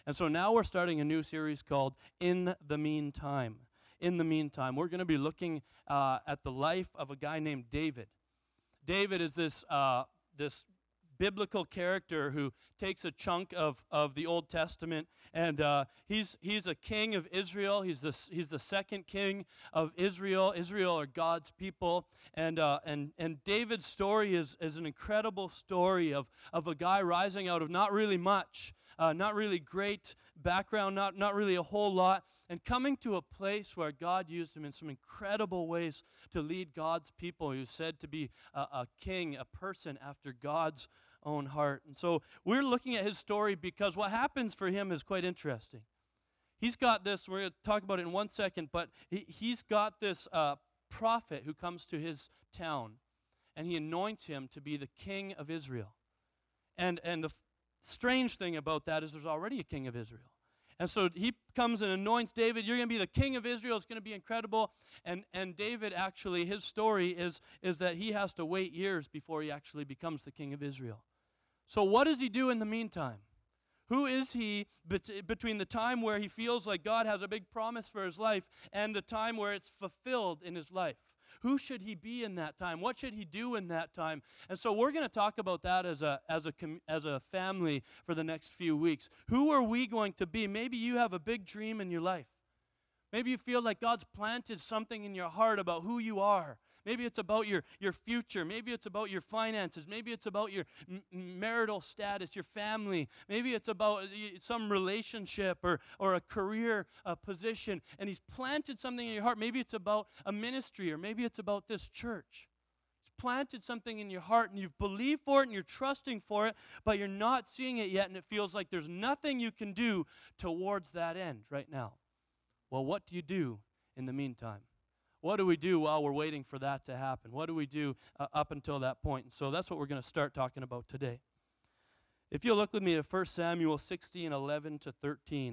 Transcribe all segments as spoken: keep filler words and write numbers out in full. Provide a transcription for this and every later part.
And so now we're starting a new series called In the Meantime. In the Meantime, we're going to be looking uh, at the life of a guy named David. David is this uh, this biblical character who takes a chunk of, of the Old Testament, and uh, he's he's a king of Israel. He's the he's the second king of Israel. Israel are God's people, and uh, and and David's story is is an incredible story of of a guy rising out of not really much, uh, not really great background, not not really a whole lot, and coming to a place where God used him in some incredible ways to lead God's people. He was said to be a, a king, a person after God's own heart. And so we're looking at his story because what happens for him is quite interesting. He's got this, we're going to talk about it in one second, but he, he's got this uh, prophet who comes to his town, and he anoints him to be the king of Israel. And, and the f- strange thing about that is there's already a king of Israel. And so he comes and anoints David. You're going to be the king of Israel. It's going to be incredible. And and David, actually, his story is, is that he has to wait years before he actually becomes the king of Israel. So what does he do in the meantime? Who is he bet- between the time where he feels like God has a big promise for his life and the time where it's fulfilled in his life? Who should he be in that time? What should he do in that time? And so we're going to talk about that as a as a com- as a family for the next few weeks. Who are we going to be? Maybe you have a big dream in your life. Maybe you feel like God's planted something in your heart about who you are. Maybe it's about your, your future. Maybe it's about your finances. Maybe it's about your m- marital status, your family. Maybe it's about some relationship or, or a career uh, position. And he's planted something in your heart. Maybe it's about a ministry, or maybe it's about this church. He's planted something in your heart, and you've believed for it, and you're trusting for it, but you're not seeing it yet, and it feels like there's nothing you can do towards that end right now. Well, what do you do in the meantime? What do we do while we're waiting for that to happen? What do we do uh, up until that point? And so that's what we're going to start talking about today. If you'll look with me at First Samuel sixteen, eleven to thirteen.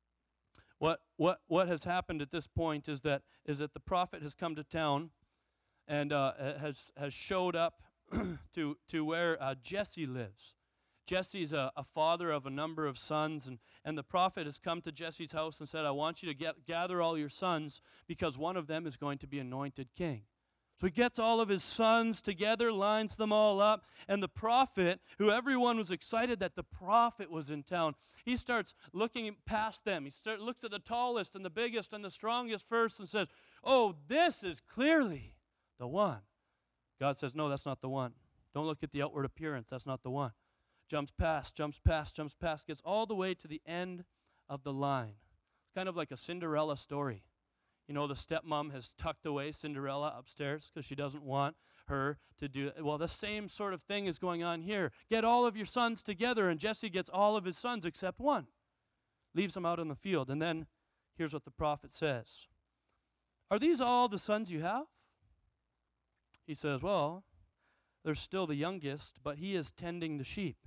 What what what has happened at this point is that is that the prophet has come to town and uh, has has showed up to to where uh, Jesse lives. Jesse's a, a father of a number of sons, and, and the prophet has come to Jesse's house and said, I want you to get, gather all your sons because one of them is going to be anointed king. So he gets all of his sons together, lines them all up, and the prophet, who everyone was excited that the prophet was in town, he starts looking past them. He start, looks at the tallest and the biggest and the strongest first and says, oh, this is clearly the one. God says, no, that's not the one. Don't look at the outward appearance. That's not the one. Jumps past, jumps past, jumps past, gets all the way to the end of the line. It's kind of like a Cinderella story. You know, the stepmom has tucked away Cinderella upstairs because she doesn't want her to do it. Well, the same sort of thing is going on here. Get all of your sons together, and Jesse gets all of his sons except one. Leaves them out in the field. And then here's what the prophet says. Are these all the sons you have? He says, well, there's still the youngest, but he is tending the sheep.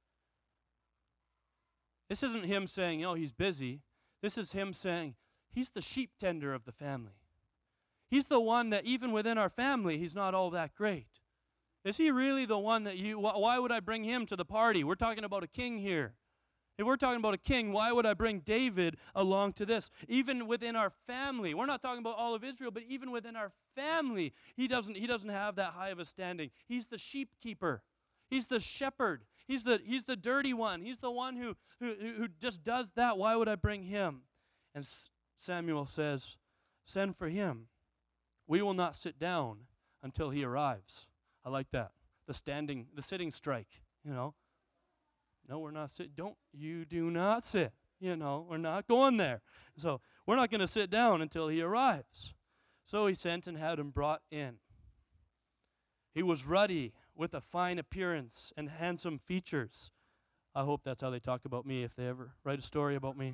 This isn't him saying, oh, he's busy. This is him saying, he's the sheep tender of the family. He's the one that even within our family, he's not all that great. Is he really the one that you, wh- why would I bring him to the party? We're talking about a king here. If we're talking about a king, why would I bring David along to this? Even within our family, we're not talking about all of Israel, but even within our family, he doesn't, he doesn't have that high of a standing. He's the sheep keeper. He's the shepherd. He's the, he's the dirty one. He's the one who, who, who just does that. Why would I bring him? And Samuel says, send for him. We will not sit down until he arrives. I like that. The standing, the sitting strike, you know. No, we're not sitting. Don't, you do not sit. You know, we're not going there. So we're not going to sit down until he arrives. So he sent and had him brought in. He was ruddy with a fine appearance and handsome features. I hope that's how they talk about me if they ever write a story about me.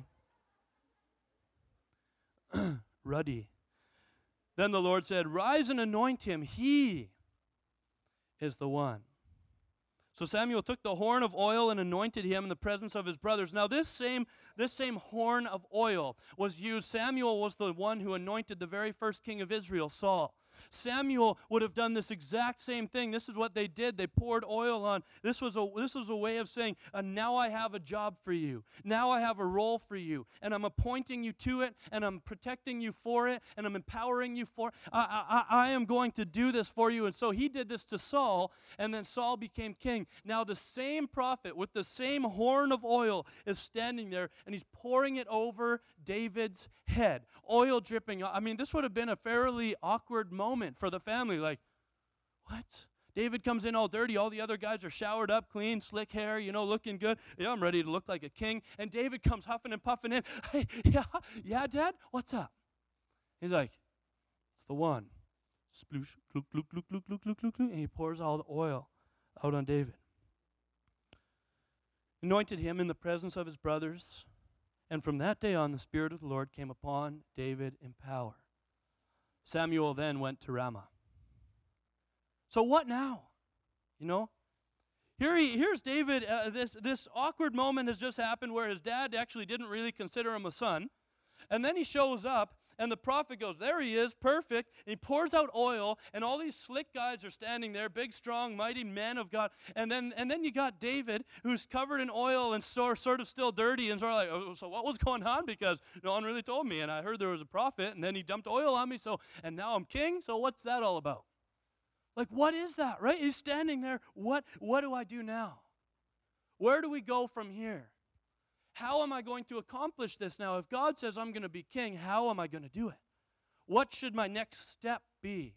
Ruddy. Then the Lord said, rise and anoint him. He is the one. So Samuel took the horn of oil and anointed him in the presence of his brothers. Now this same, this same horn of oil was used. Samuel was the one who anointed the very first king of Israel, Saul. Samuel would have done this exact same thing. This is what they did. They poured oil on. This was a, this was a way of saying, uh, now I have a job for you. Now I have a role for you. And I'm appointing you to it, and I'm protecting you for it, and I'm empowering you for it. I, I, I am going to do this for you. And so he did this to Saul, and then Saul became king. Now the same prophet with the same horn of oil is standing there, and he's pouring it over David's head. Oil dripping. I mean, this would have been a fairly awkward moment for the family. Like, what? David comes in all dirty. All the other guys are showered up, clean, slick hair, you know, looking good. Yeah, I'm ready to look like a king. And David comes huffing and puffing in. Hey, yeah, yeah, Dad, what's up? He's like, it's the one. Sploosh, gluk, gluk, gluk, gluk, gluk, gluk, gluk, gluk. And he pours all the oil out on David. Anointed him in the presence of his brothers. And from that day on, the Spirit of the Lord came upon David in power. Samuel then went to Ramah. So what now? You know? Here he, here's David. Uh, this, this awkward moment has just happened where his dad actually didn't really consider him a son. And then he shows up, and the prophet goes, there he is, perfect. And he pours out oil, and all these slick guys are standing there, big, strong, mighty men of God. And then and then you got David, who's covered in oil and so, sort of still dirty, and sort of like, oh, so what was going on? Because no one really told me, and I heard there was a prophet, and then he dumped oil on me, so and now I'm king, so what's that all about? Like, what is that, right? He's standing there. What, what do I do now? Where do we go from here? How am I going to accomplish this now? If God says I'm going to be king, how am I going to do it? What should my next step be?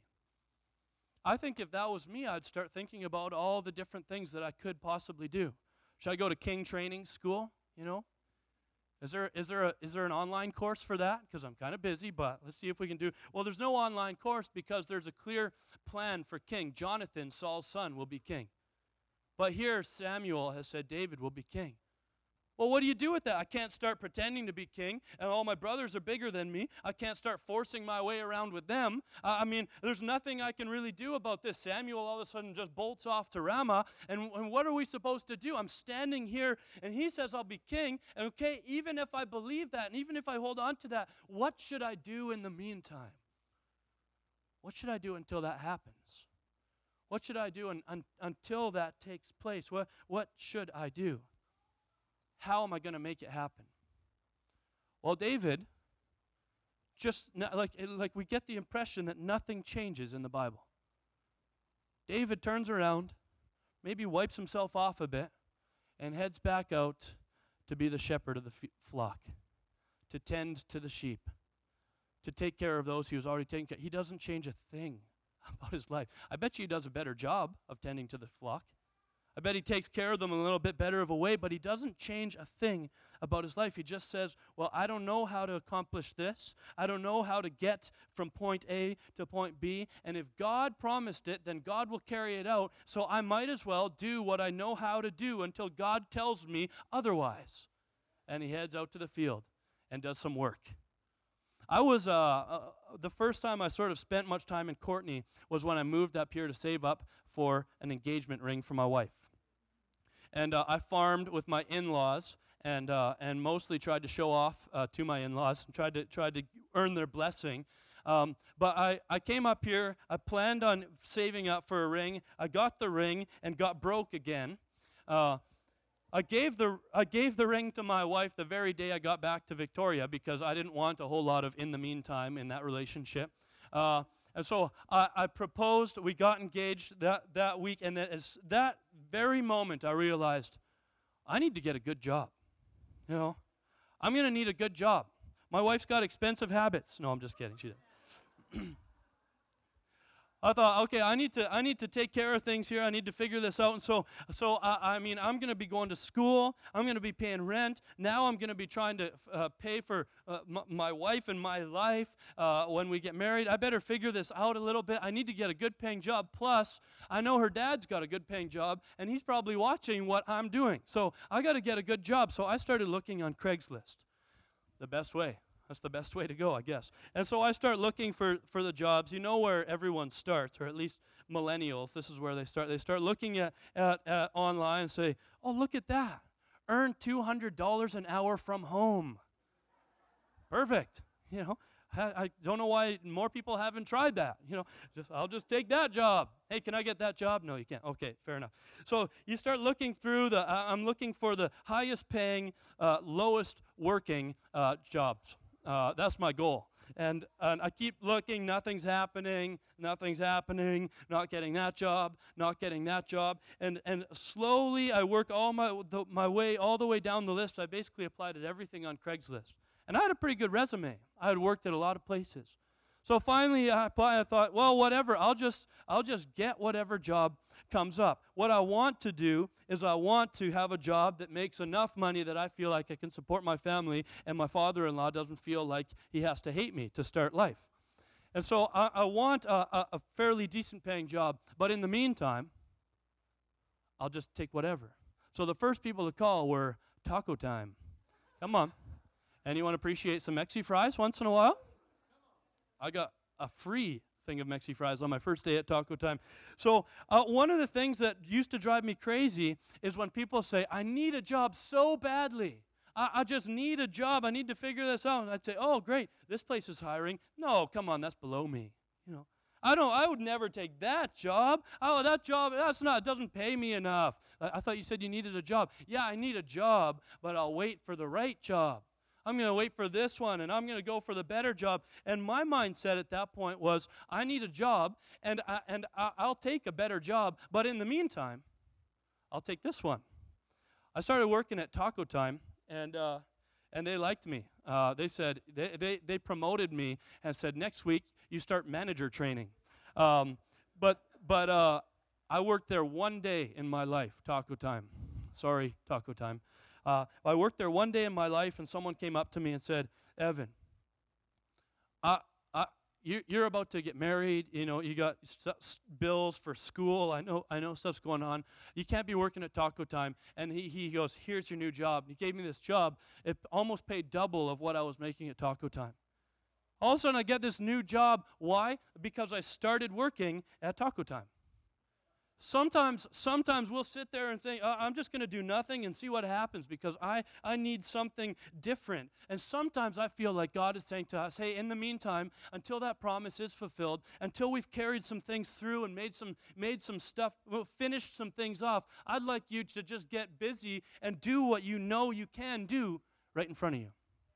I think if that was me, I'd start thinking about all the different things that I could possibly do. Should I go to king training school? You know, is there is there a, is there an online course for that? Because I'm kind of busy, but let's see if we can do. Well, there's no online course because there's a clear plan for king. Jonathan, Saul's son, will be king. But here Samuel has said David will be king. Well, what do you do with that? I can't start pretending to be king, and all my brothers are bigger than me. I can't start forcing my way around with them. Uh, I mean, there's nothing I can really do about this. Samuel all of a sudden just bolts off to Ramah, and, and what are we supposed to do? I'm standing here, and he says I'll be king, and okay, even if I believe that, and even if I hold on to that, what should I do in the meantime? What should I do until that happens? What should I do un, un, until that takes place? What, what should I do? How am I going to make it happen? Well, David, just like, like we get the impression that nothing changes in the Bible. David turns around, maybe wipes himself off a bit, and heads back out to be the shepherd of the f- flock, to tend to the sheep, to take care of those he was already taking care of. He doesn't change a thing about his life. I bet you he does a better job of tending to the flock. I bet he takes care of them in a little bit better of a way, but he doesn't change a thing about his life. He just says, well, I don't know how to accomplish this. I don't know how to get from point A to point B. And if God promised it, then God will carry it out. So I might as well do what I know how to do until God tells me otherwise. And he heads out to the field and does some work. I was, uh, uh, the first time I sort of spent much time in Courtenay was when I moved up here to save up for an engagement ring for my wife. And uh, I farmed with my in-laws and uh, and mostly tried to show off uh, to my in-laws and tried to tried to earn their blessing. Um, but I, I came up here, I planned on saving up for a ring. I got the ring and got broke again. Uh, I gave the I gave the ring to my wife the very day I got back to Victoria because I didn't want a whole lot of in the meantime in that relationship. Uh, and so I, I proposed, we got engaged that, that week, and that, as that very moment I realized I need to get a good job. You know, I'm going to need a good job. My wife's got expensive habits. No, I'm just kidding. She didn't. I thought, okay, I need to I need to take care of things here. I need to figure this out. And so, so uh, I mean, I'm going to be going to school. I'm going to be paying rent. Now I'm going to be trying to uh, pay for uh, m- my wife and my life uh, when we get married. I better figure this out a little bit. I need to get a good paying job. Plus, I know her dad's got a good paying job, and he's probably watching what I'm doing. So I got to get a good job. So I started looking on Craigslist. The best way. That's the best way to go, I guess. And so I start looking for, for the jobs. You know where everyone starts, or at least millennials. This is where they start. They start looking at, at, at online and say, oh, look at that. Earn two hundred dollars an hour from home. Perfect. You know, I, I don't know why more people haven't tried that. You know, just I'll just take that job. Hey, can I get that job? No, you can't. Okay, fair enough. So you start looking through the, uh, I'm looking for the highest paying, uh, lowest working uh, jobs. Uh, that's my goal. And, and I keep looking, nothing's happening, nothing's happening, not getting that job, not getting that job. And, and slowly I work all my, the, my way, all the way down the list. I basically applied at everything on Craigslist. And I had a pretty good resume. I had worked at a lot of places. So finally I applied, I thought, well, whatever, I'll just, I'll just get whatever job comes up. What I want to do is I want to have a job that makes enough money that I feel like I can support my family and my father-in-law doesn't feel like he has to hate me to start life. And so I, I want a, a, a fairly decent paying job, but in the meantime, I'll just take whatever. So the first people to call were Taco Time. Come on. Anyone appreciate some Mexi fries once in a while? I got a free thing of Mexi fries on my first day at Taco Time. So uh, one of the things that used to drive me crazy is when people say, I need a job so badly. I, I just need a job. I need to figure this out. And I'd say, oh, great, this place is hiring. No, come on, that's below me. You know, I don't. I would never take that job. Oh, that job, that's not, it doesn't pay me enough. I, I thought you said you needed a job. Yeah, I need a job, but I'll wait for the right job. I'm going to wait for this one, and I'm going to go for the better job. And my mindset at that point was, I need a job, and, I, and I, I'll take a better job. But in the meantime, I'll take this one. I started working at Taco Time, and uh, and they liked me. Uh, they said, they, they, they promoted me and said, next week, you start manager training. Um, but but uh, I worked there one day in my life, Taco Time. Sorry, Taco Time. Uh, I worked there one day in my life, and someone came up to me and said, Evan, I, I, you, you're about to get married. You know, you got st- bills for school. I know, I know stuff's going on. You can't be working at Taco Time. And he, he goes, here's your new job. He gave me this job. It almost paid double of what I was making at Taco Time. All of a sudden, I get this new job. Why? Because I started working at Taco Time. Sometimes, sometimes we'll sit there and think, uh, I'm just going to do nothing and see what happens because I, I need something different. And sometimes I feel like God is saying to us, hey, in the meantime, until that promise is fulfilled, until we've carried some things through and made some, made some stuff, well, finished some things off, I'd like you to just get busy and do what you know you can do right in front of you.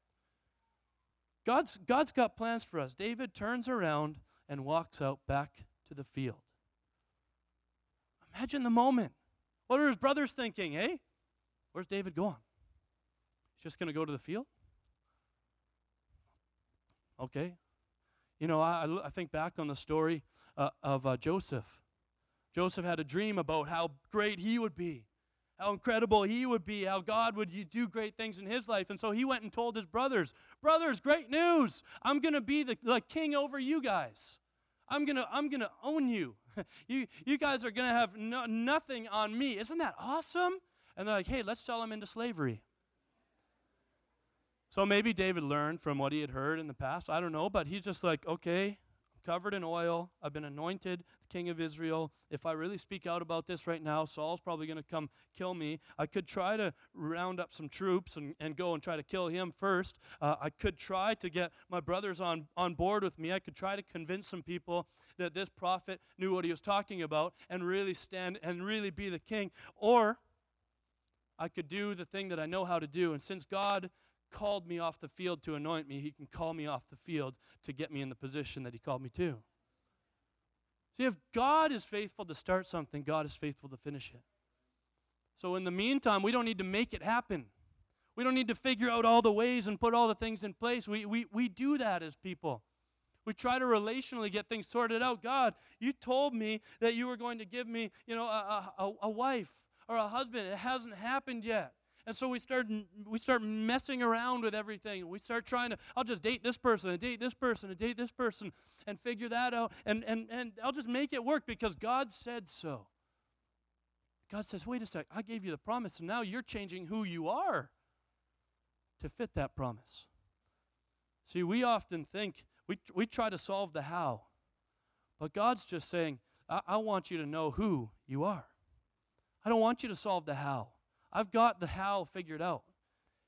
God's, God's got plans for us. David turns around and walks out back to the field. Imagine the moment. What are his brothers thinking? Hey, where's David going? He's just going to go to the field? Okay. You know, I, I think back on the story uh, of uh, Joseph. Joseph had a dream about how great he would be, how incredible he would be, how God would do great things in his life. And so he went and told his brothers, brothers, great news. I'm going to be the, the king over you guys. I'm going to I'm going to own you. you you guys are going to have no, nothing on me. Isn't that awesome? And they're like, hey, let's sell him into slavery. So maybe David learned from what he had heard in the past. I don't know, but he's just like, okay, I'm covered in oil. I've been anointed king of Israel. If I really speak out about this right now, Saul's probably going to come kill me. I could try to round up some troops and, and go and try to kill him first. Uh, I could try to get my brothers on, on board with me. I could try to convince some people that this prophet knew what he was talking about and really stand and really be the king. Or I could do the thing that I know how to do. And since God called me off the field to anoint me, he can call me off the field to get me in the position that he called me to. See, if God is faithful to start something, God is faithful to finish it. So in the meantime, we don't need to make it happen. We don't need to figure out all the ways and put all the things in place. We, we, we do that as people. We try to relationally get things sorted out. God, you told me that you were going to give me, you know, a, a, a wife or a husband. It hasn't happened yet. And so we start we start messing around with everything. We start trying to, I'll just date this person and date this person and date this person and figure that out. And, and, and I'll just make it work because God said so. God says, wait a sec, I gave you the promise, and now you're changing who you are to fit that promise. See, we often think, we, we try to solve the how. But God's just saying, I, I want you to know who you are. I don't want you to solve the how. I've got the how figured out.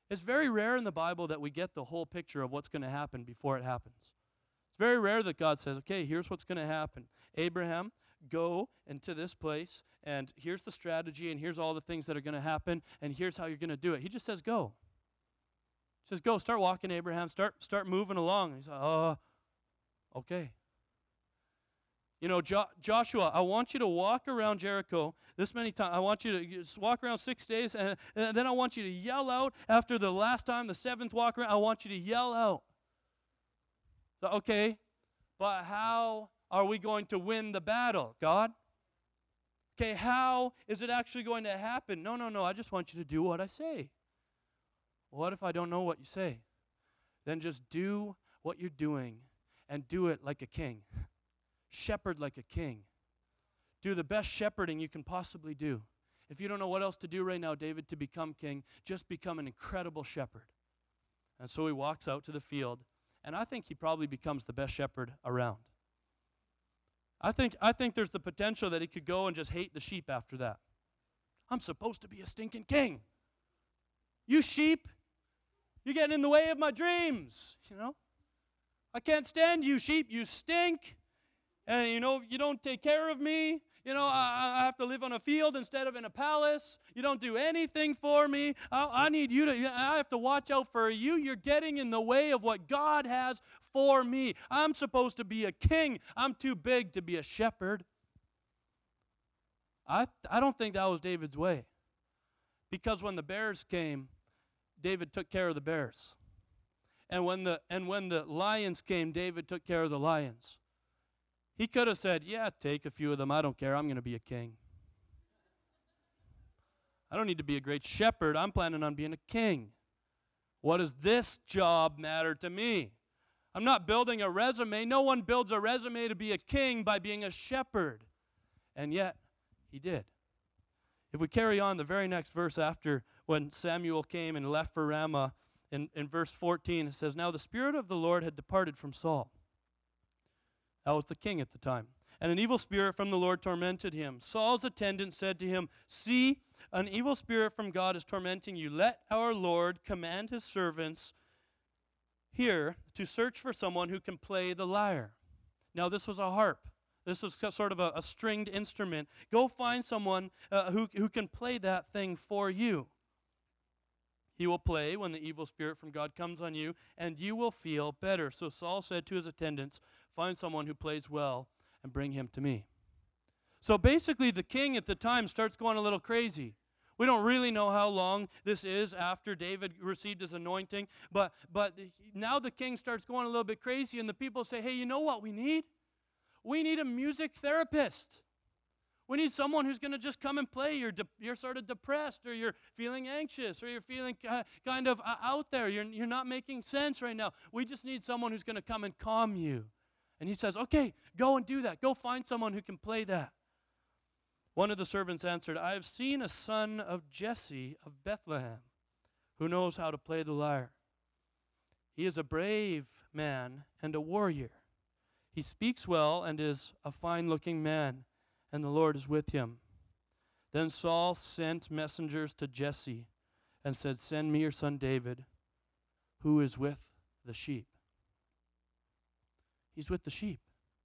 It's very rare in the Bible that we get the whole picture of what's going to happen before it happens. It's very rare that God says, okay, here's what's going to happen. Abraham, go into this place, and here's the strategy, and here's all the things that are going to happen, and here's how you're going to do it. He just says, go. He says, go, start walking, Abraham. Start start moving along. And he's like, oh, okay. You know, jo- Joshua, I want you to walk around Jericho this many times. I want you to just walk around six days, and, and then I want you to yell out after the last time, the seventh walk around, I want you to yell out. So, okay, but how are we going to win the battle, God? Okay, how is it actually going to happen? No, no, no, I just want you to do what I say. What if I don't know what you say? Then just do what you're doing and do it like a king. Shepherd like a king. Do the best shepherding you can possibly do. If you don't know what else to do right now, David, to become king, just become an incredible shepherd. And so he walks out to the field, and I think he probably becomes the best shepherd around. I think, I think there's the potential that he could go and just hate the sheep after that. I'm supposed to be a stinking king. You sheep, you're getting in the way of my dreams, you know. I can't stand you sheep, you stink. And, you know, you don't take care of me. You know, I, I have to live on a field instead of in a palace. You don't do anything for me. I, I need you to, I have to watch out for you. You're getting in the way of what God has for me. I'm supposed to be a king. I'm too big to be a shepherd. I, I don't think that was David's way. Because when the bears came, David took care of the bears. And when the, and when the lions came, David took care of the lions. He could have said, yeah, take a few of them. I don't care. I'm going to be a king. I don't need to be a great shepherd. I'm planning on being a king. What does this job matter to me? I'm not building a resume. No one builds a resume to be a king by being a shepherd. And yet, he did. If we carry on the very next verse after when Samuel came and left for Ramah, in, in verse fourteen, it says, now the Spirit of the Lord had departed from Saul. That was the king at the time. And an evil spirit from the Lord tormented him. Saul's attendant said to him, see, an evil spirit from God is tormenting you. Let our Lord command his servants here to search for someone who can play the lyre. Now, this was a harp. This was sort of a, a stringed instrument. Go find someone uh, who, who can play that thing for you. He will play when the evil spirit from God comes on you, and you will feel better. So Saul said to his attendants, find someone who plays well and bring him to me. So basically, the king at the time starts going a little crazy. We don't really know how long this is after David received his anointing, but, but now the king starts going a little bit crazy, and the people say, hey, you know what we need? We need a music therapist. We need someone who's going to just come and play. You're de- you're sort of depressed, or you're feeling anxious, or you're feeling uh, kind of uh, out there. You're, you're not making sense right now. We just need someone who's going to come and calm you. And he says, okay, go and do that. Go find someone who can play that. One of the servants answered, I have seen a son of Jesse of Bethlehem who knows how to play the lyre. He is a brave man and a warrior. He speaks well and is a fine-looking man, and the Lord is with him. Then Saul sent messengers to Jesse and said, send me your son David, who is with the sheep. He's with the sheep.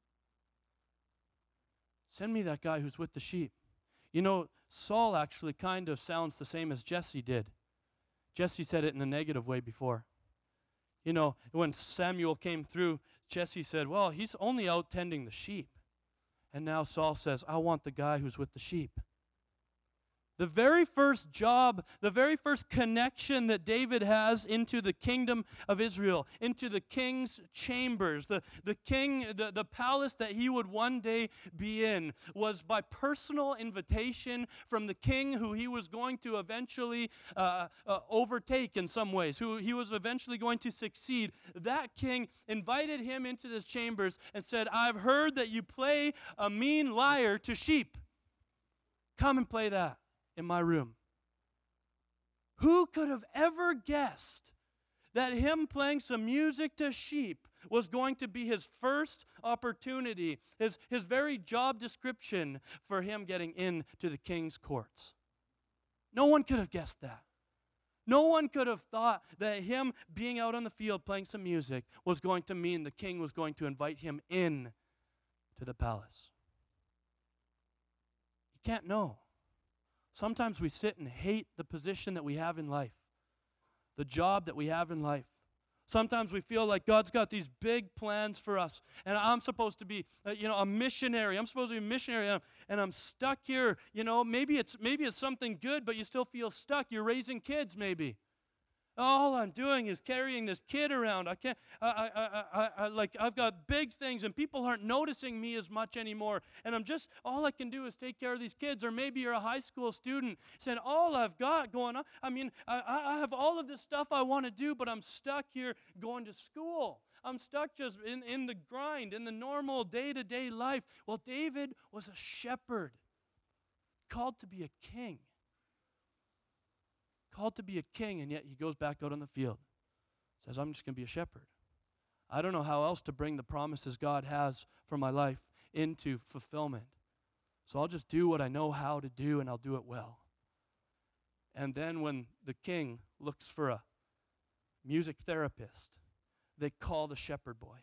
Send me that guy who's with the sheep. You know, Saul actually kind of sounds the same as Jesse did. Jesse said it in a negative way before. You know, when Samuel came through, Jesse said, well, he's only out tending the sheep. And now Saul says, I want the guy who's with the sheep. The very first job, the very first connection that David has into the kingdom of Israel, into the king's chambers, the, the king, the, the palace that he would one day be in, was by personal invitation from the king who he was going to eventually uh, uh, overtake in some ways, who he was eventually going to succeed. That king invited him into his chambers and said, I've heard that you play a mean lyre to sheep. Come and play that in my room. Who could have ever guessed that him playing some music to sheep was going to be his first opportunity, his, his very job description for him getting into the king's courts? No one could have guessed that. No one could have thought that him being out on the field playing some music was going to mean the king was going to invite him in to the palace. You can't know. Sometimes we sit and hate the position that we have in life, the job that we have in life. Sometimes we feel like God's got these big plans for us, and I'm supposed to be, uh, you know, a missionary. I'm supposed to be a missionary, and I'm, and I'm stuck here. You know, maybe it's maybe it's something good, but you still feel stuck. You're raising kids, maybe. All I'm doing is carrying this kid around. I can't. I, I, I, I, I like. I've got big things, and people aren't noticing me as much anymore. And I'm just. All I can do is take care of these kids. Or maybe you're a high school student saying, "All I've got going on. I mean, I, I have all of this stuff I want to do, but I'm stuck here going to school. I'm stuck just in in the grind, in the normal day-to-day life." Well, David was a shepherd, called to be a king. Called to be a king, and yet he goes back out on the field. Says, I'm just going to be a shepherd. I don't know how else to bring the promises God has for my life into fulfillment. So I'll just do what I know how to do, and I'll do it well. And then when the king looks for a music therapist, they call the shepherd boy.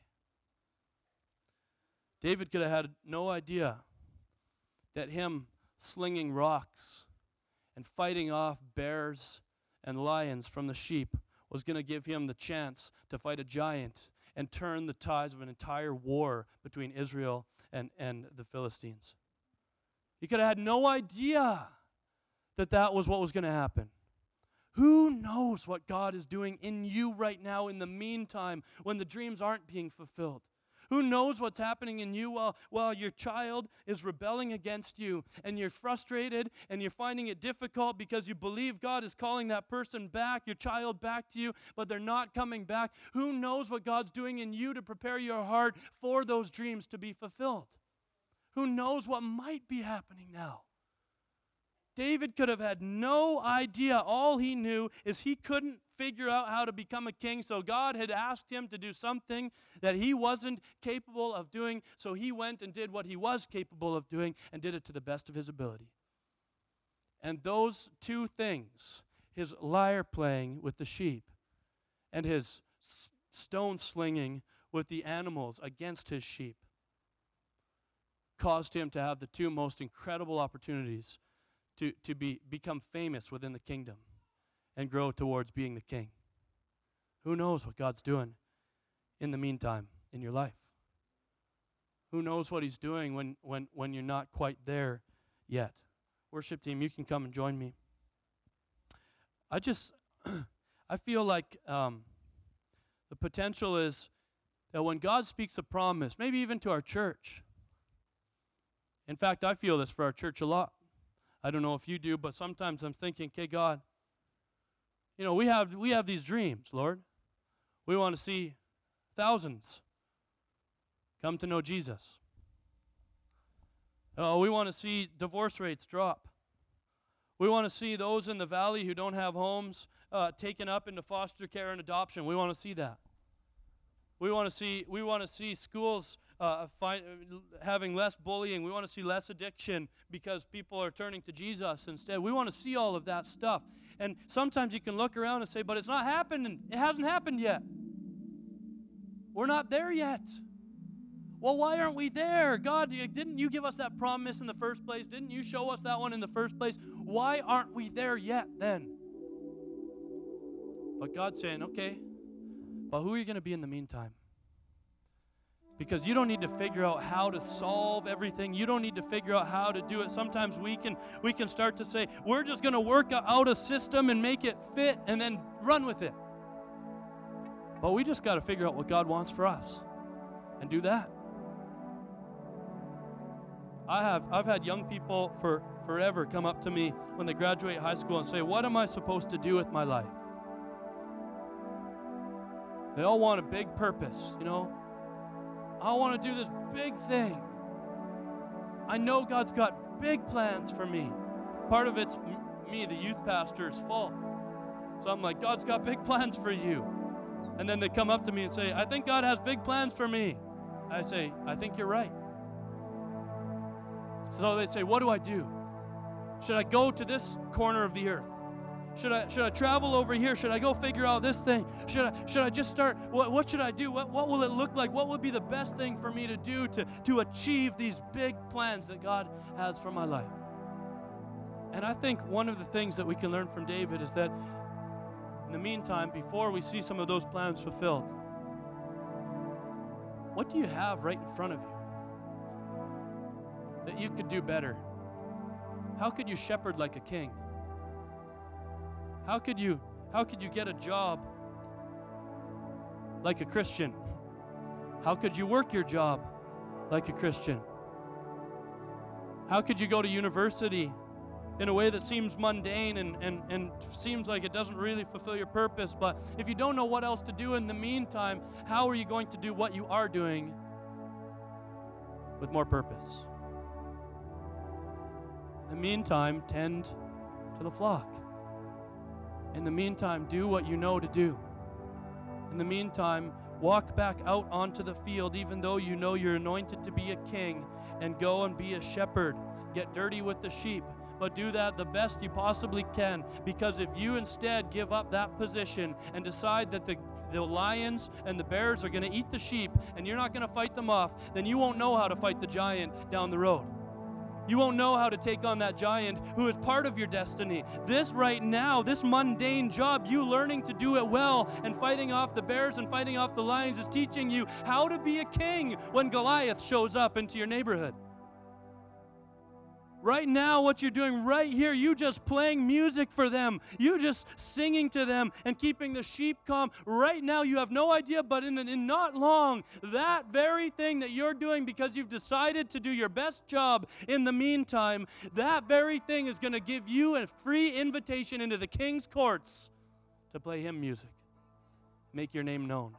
David could have had no idea that him slinging rocks and fighting off bears and lions from the sheep was going to give him the chance to fight a giant and turn the tides of an entire war between Israel and, and the Philistines. He could have had no idea that that was what was going to happen. Who knows what God is doing in you right now in the meantime when the dreams aren't being fulfilled? Who knows what's happening in you while, while your child is rebelling against you and you're frustrated and you're finding it difficult because you believe God is calling that person back, your child back to you, but they're not coming back. Who knows what God's doing in you to prepare your heart for those dreams to be fulfilled? Who knows what might be happening now? David could have had no idea. All he knew is he couldn't figure out how to become a king, so God had asked him to do something that he wasn't capable of doing, so he went and did what he was capable of doing and did it to the best of his ability. And those two things, his lyre playing with the sheep and his s- stone slinging with the animals against his sheep, caused him to have the two most incredible opportunities to, to be, become famous within the kingdom and grow towards being the king. Who knows what God's doing in the meantime in your life? Who knows what he's doing when, when, when you're not quite there yet? Worship team, you can come and join me. I just, I feel like um, the potential is that when God speaks a promise, maybe even to our church. In fact, I feel this for our church a lot. I don't know if you do, but sometimes I'm thinking, okay, God, you know, we have we have these dreams, Lord. We want to see thousands come to know Jesus. Oh, we want to see divorce rates drop. We want to see those in the valley who don't have homes uh, taken up into foster care and adoption. We want to see that. We want to see we want to see schools uh, find, having less bullying. We want to see less addiction because people are turning to Jesus instead. We want to see all of that stuff. And sometimes you can look around and say, but it's not happening. It hasn't happened yet. We're not there yet. Well, why aren't we there? God, didn't you give us that promise in the first place? Didn't you show us that one in the first place? Why aren't we there yet then? But God's saying, okay, but who are you going to be in the meantime? Because you don't need to figure out how to solve everything. You don't need to figure out how to do it. Sometimes we can we can start to say, we're just going to work out a system and make it fit and then run with it. But we just got to figure out what God wants for us and do that. I have I've had young people for forever come up to me when they graduate high school and say, what am I supposed to do with my life? They all want a big purpose, you know. I want to do this big thing. I know God's got big plans for me. Part of it's m- me, the youth pastor's fault. So I'm like, God's got big plans for you. And then they come up to me and say, I think God has big plans for me. I say, I think you're right. So they say, what do I do? Should I go to this corner of the earth? Should I should I travel over here? Should I go figure out this thing? Should I should I just start? What what should I do? What what will it look like? What would be the best thing for me to do to, to achieve these big plans that God has for my life? And I think one of the things that we can learn from David is that in the meantime, before we see some of those plans fulfilled, what do you have right in front of you that you could do better? How could you shepherd like a king? How could you how could you get a job like a Christian? How could you work your job like a Christian? How could you go to university in a way that seems mundane and, and, and seems like it doesn't really fulfill your purpose? But if you don't know what else to do in the meantime, how are you going to do what you are doing with more purpose? In the meantime, tend to the flock. In the meantime, do what you know to do. In the meantime, walk back out onto the field, even though you know you're anointed to be a king, and go and be a shepherd. Get dirty with the sheep, but do that the best you possibly can, because if you instead give up that position and decide that the, the lions and the bears are going to eat the sheep and you're not going to fight them off, then you won't know how to fight the giant down the road. You won't know how to take on that giant who is part of your destiny. This right now, this mundane job, you learning to do it well and fighting off the bears and fighting off the lions is teaching you how to be a king when Goliath shows up into your neighborhood. Right now, what you're doing right here, you just playing music for them. You just singing to them and keeping the sheep calm. Right now, you have no idea, but in, in not long, that very thing that you're doing because you've decided to do your best job in the meantime, that very thing is going to give you a free invitation into the king's courts to play hymn music. Make your name known.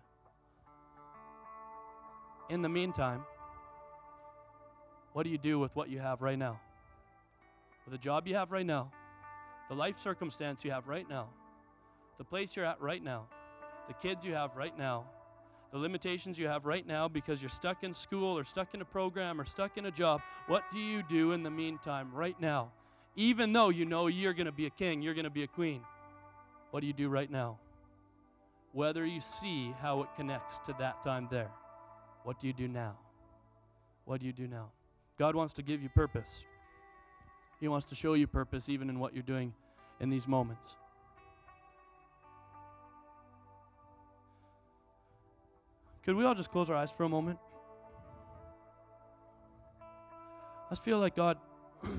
In the meantime, what do you do with what you have right now? The job you have right now, the life circumstance you have right now, the place you're at right now, the kids you have right now, the limitations you have right now because you're stuck in school or stuck in a program or stuck in a job. What do you do in the meantime right now? Even though you know you're going to be a king, you're going to be a queen, what do you do right now? Whether you see how it connects to that time there, what do you do now? What do you do now? God wants to give you purpose. He wants to show you purpose even in what you're doing in these moments. Could we all just close our eyes for a moment? I just feel like God, I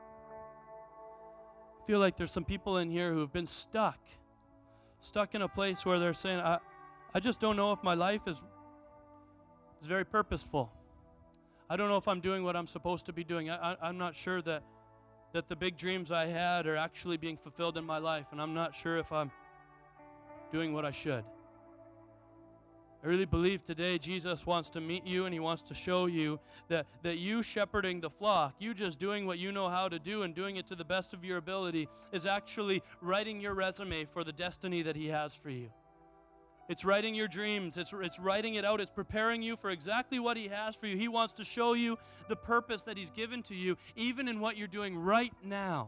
feel like there's some people in here who have been stuck, stuck in a place where they're saying, I, I just don't know if my life is, is very purposeful. I don't know if I'm doing what I'm supposed to be doing. I, I, I'm not sure that that the big dreams I had are actually being fulfilled in my life, and I'm not sure if I'm doing what I should. I really believe today Jesus wants to meet you, and he wants to show you that, that you shepherding the flock, you just doing what you know how to do and doing it to the best of your ability is actually writing your resume for the destiny that he has for you. It's writing your dreams. It's, it's writing it out. It's preparing you for exactly what he has for you. He wants to show you the purpose that he's given to you, even in what you're doing right now.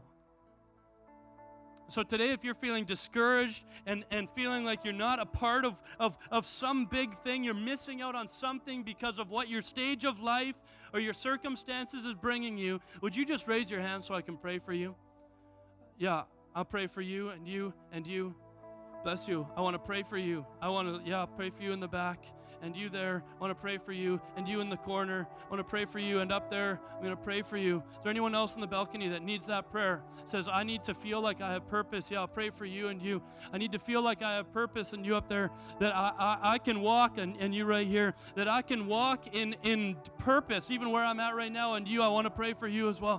So today, if you're feeling discouraged and, and feeling like you're not a part of, of, of some big thing, you're missing out on something because of what your stage of life or your circumstances is bringing you, would you just raise your hand so I can pray for you? Yeah, I'll pray for you and you and you. Bless you. I want to pray for you. I want to, yeah, pray for you in the back. And you there, I want to pray for you. And you in the corner, I want to pray for you. And up there, I'm going to pray for you. Is there anyone else in the balcony that needs that prayer? Says, I need to feel like I have purpose. Yeah, I'll pray for you and you. I need to feel like I have purpose. And you up there, that I, I, I can walk, and, and you right here, that I can walk in, in purpose, even where I'm at right now. And you, I want to pray for you as well.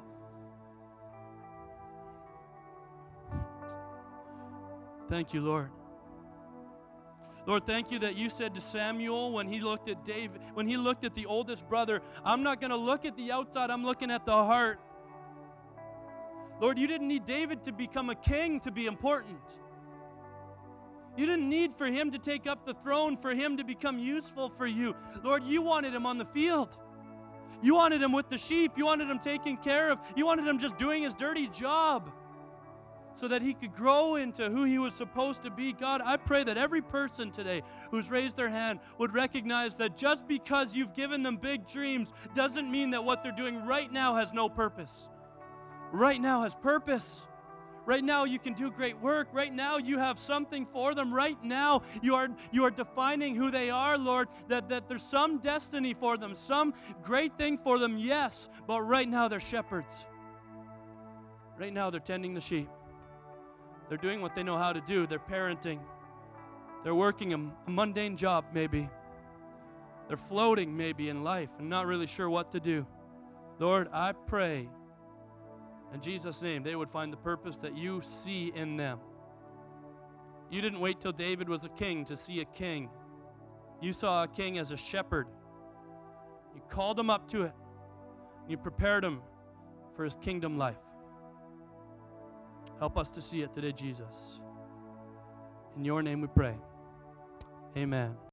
Thank you, Lord. Lord, thank you that you said to Samuel when he looked at David, when he looked at the oldest brother, I'm not going to look at the outside, I'm looking at the heart. Lord, you didn't need David to become a king to be important. You didn't need for him to take up the throne, for him to become useful for you. Lord, you wanted him on the field. You wanted him with the sheep. You wanted him taken care of. You wanted him just doing his dirty job. so that he could grow into who he was supposed to be. God, I pray that every person today who's raised their hand would recognize that just because you've given them big dreams doesn't mean that what they're doing right now has no purpose. Right now has purpose. Right now you can do great work. Right now you have something for them. Right now you are you are defining who they are, Lord, that, that there's some destiny for them, some great thing for them, yes, but right now they're shepherds. Right now they're tending the sheep. They're doing what they know how to do. They're parenting. They're working a, a mundane job maybe. They're floating maybe in life and not really sure what to do. Lord, I pray in Jesus' name, they would find the purpose that you see in them. You didn't wait till David was a king to see a king. You saw a king as a shepherd. You called him up to it. You prepared him for his kingdom life. Help us to see it today, Jesus. In your name we pray. Amen.